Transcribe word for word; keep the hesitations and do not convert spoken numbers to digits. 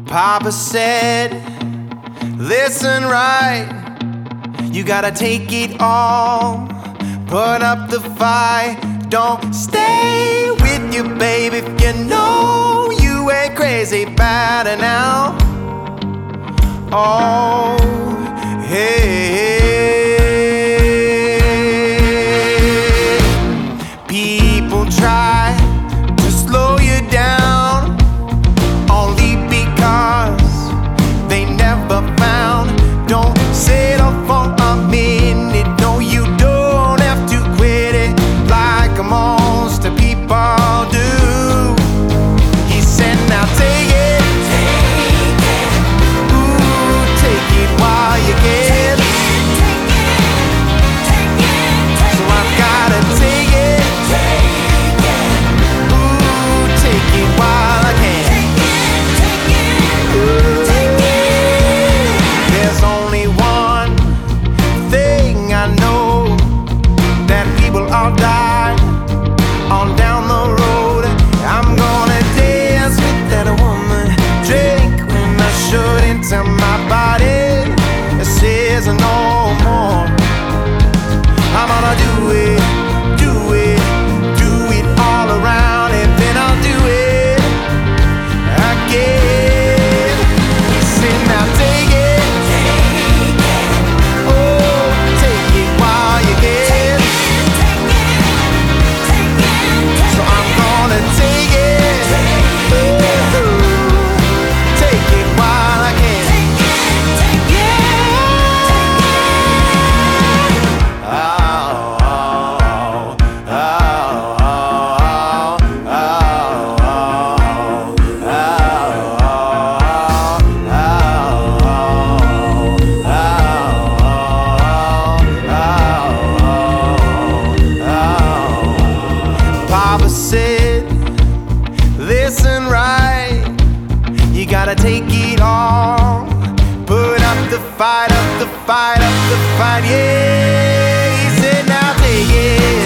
Papa said, listen right, you gotta take it all, put up the fight. Don't stay with you, baby, if you know you ain't crazy about it now. Oh, hey, people try to slow you down only because they never found. Don't settle for a minute, no, you don't have to quit it like most people do. He said, now take it, take it, ooh, take it while you can. So I've gotta take it, take it, ooh, take it while I can. Ooh, there's only one thing I know, that people all die on down the road. I'm gonna dance with that woman, drink when I should into my body. It says no more. I'm gonna do it, do it, do it all around, and then I'll do it again. He said, now take it, take it, oh, take it while you can. So I'm gonna take it, ooh, take it while I can. Yeah. Oh, oh, oh, oh, Papa said, listen right, you gotta take it all, put up the fight, up the fight, up the fight, yeah. He said, now take it.